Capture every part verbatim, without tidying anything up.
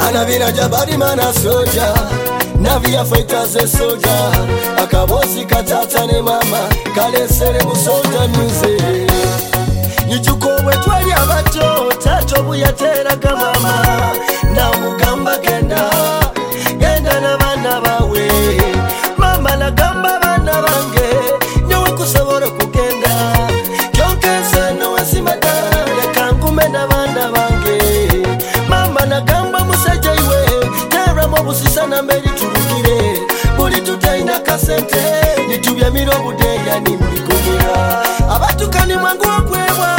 Anavina jabari mana soja Navia fighters a soja Akabosi katata ne mama Kale sere musoja nuze Nijuko wetwali abato Tato buyatera kamama Na mugamba genda Genda na bana bawe Mama na gamba bana bange Nyewe kusabora kugenda Kyonkense nowe simadare Kangume na bana bange Mama na gamba musaja iwe Tera mobusisa na meri turugire Buri tutaina kasente Nitubya miro budeya ni mbikumira Abatukani mwangu wakwewa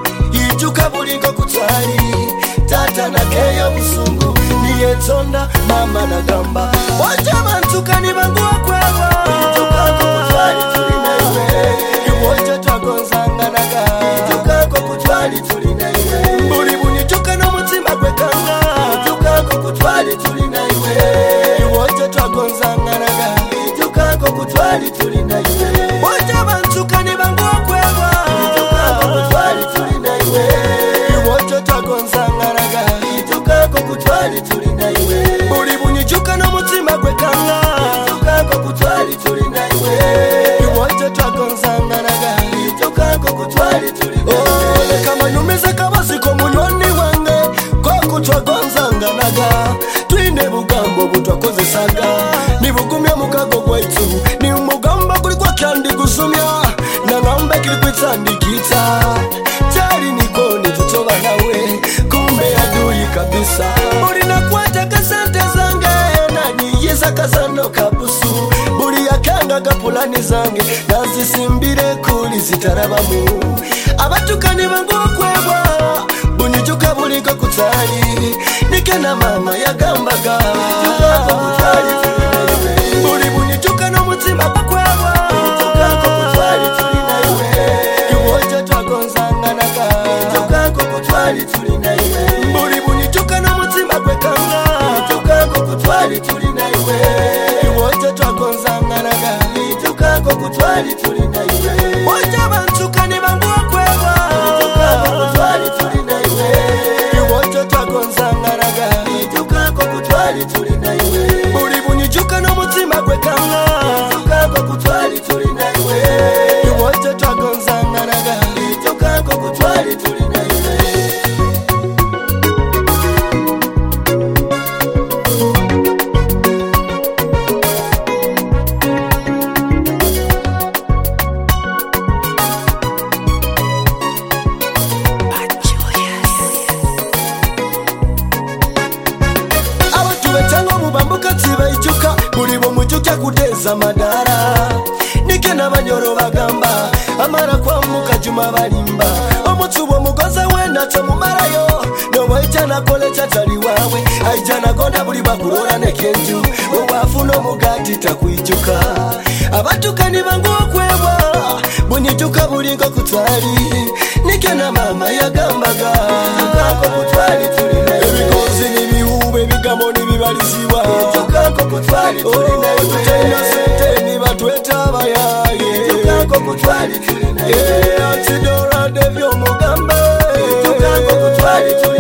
Ijuka bulingo kutari Tata na keyo musungu Niye tonda mama na gamba Wacha bantukani mwangu wakwewa Ijuka kukutari tulina iwe Iwoja twagonzanga naga Ijuka kukutari tulina iwe Buri bunituka no mutima kwekanga Ijuka kukutari tulina iwe Iwoja twagonzanga naga Ijuka kukutari tulina iwe Wacha bantukani mwangu wakwewa Ijuka kukutari tulina iwe Iwoja twagonzanga naga Ijuka kukutari tulina iwe Buri bunituka no mutima kwekanga Ijuka kukutari tulina iwe Iwoja twagonzanga naga Ijuka kukutari tulina iwe Kama nyumize kabasi ko munywani wange Koko twagonzanga naga Twine bugambo butwakoze saga Nibugumya mukago gwaitu Ni umugamba kuri kwa kandi gusumya Na ngamba kiri kwitandikita Tari nikoni tutoba nawe Kumbe adui kabisa Buri nakwata kasante zange Nanyiyisa kasano kabusu Buri yakanga gapulani zange Nazisimbire kuli zitarabamu Abatukani bangu kwebwa Bunyijuka buliko kutari Nike na mama yagambaga Ijuka kutari tulina iwe Buri bunyijuka no mutima kwebwa Ijuka kutari tulina iwe Iwoja twagonzanga naga Ijuka kutari tulina iwe Buri bunyijuka no mutima kwekanga Ijuka kutari tulina iwe Iwoja twagonzanga naga Ijuka kutari tulina iwe Wacha bantukani bangu kwebwa Ijuka kutari tulina iwe Iwoja twagonzanga naga Ijuka kutari tulina iwe Buri bunyijuka no mutima kwekanga Ijuka kutari tulina iwe Iwoja twagonzanga naga Ijuka kutari tulina iwe Ijuka buri bo mujuka kudeza madara Nike nabanyoro bagamba amara kwa muka juma balimba Omutsubo mugoza wenda cho mumarayo No waitana kole chatali wawe Aijana konda buri bakurora nekenju Wafuno mugati takuijuka Abatukani bangu okwebwa Bunyijuka bulingo kutari Nike na mama yagambaga Ijuka kutari tulina Ebikozi nibiube bigambo nibibaliziwa Ijuka kutari tulina iwe Tena sente nibatweta bayaye Ijuka kutari tulina iwe Atidora devyo mugambe Ijuka kutari tulina